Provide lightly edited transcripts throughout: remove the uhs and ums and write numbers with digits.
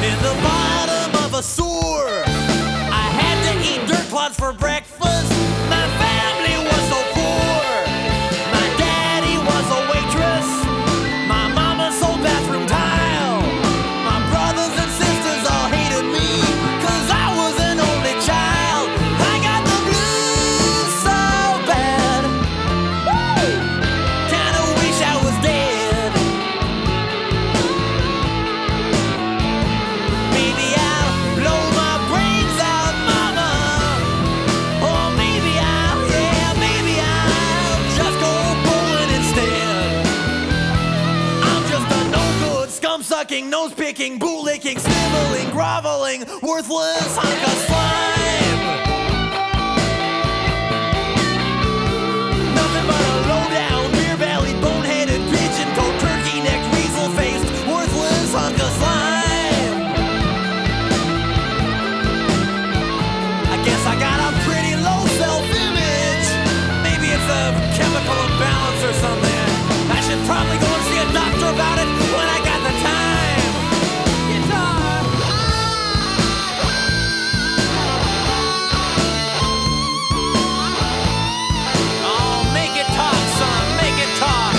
in the bottom of a sewer. I had to eat dirt clods for breakfast. My family was so poor. My daddy was a waitress. My mama sold bathroom tile. My brothers and sisters all hated me 'cause I was an only child. I got the blues so bad. Woo! Kinda wish I was dead. Maybe I'll blow my brains out, mama. Or maybe I'll just go bowling instead. I'm just a no-good, scum-sucking, nose-picking, bootlicking, sniveling, groveling, worthless hunk of slime. Nothing but a low-down, beer-bellied, bone-headed, pigeon-toed, turkey-necked, weasel-faced, worthless hunk of slime. I guess I got a pretty low self-image. Maybe it's a chemical imbalance or something. I should probably go and see a doctor about it when I got the time. Guitar. Oh, make it talk, son. Make it talk.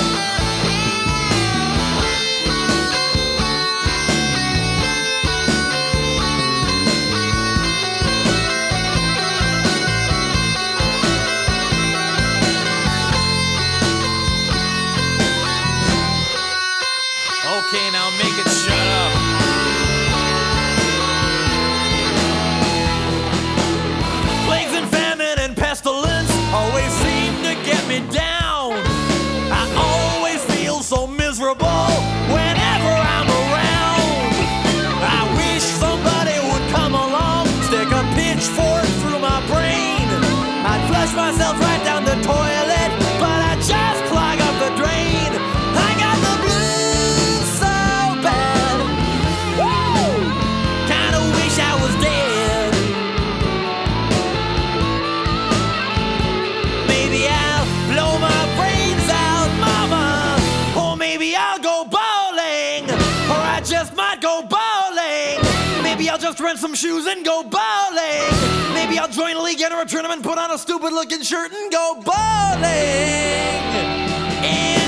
Okay, now make it shut up. Plagues and famine and pestilence always seem to get me down. I always feel so miserable whenever I'm around. I wish somebody would come along, stick a pitchfork through my brain. I'd flush myself right down the toilet, but I just clog up the drain. I got the blues so bad. Woo! Kinda wish I was dead. Maybe I'll blow my brains out, mama. Or maybe I'll go bowling. Or I just might go bowling. Maybe I'll just rent some shoes and go bowling. Maybe I'll join a league, enter a tournament, put on a stupid looking shirt and go bowling. And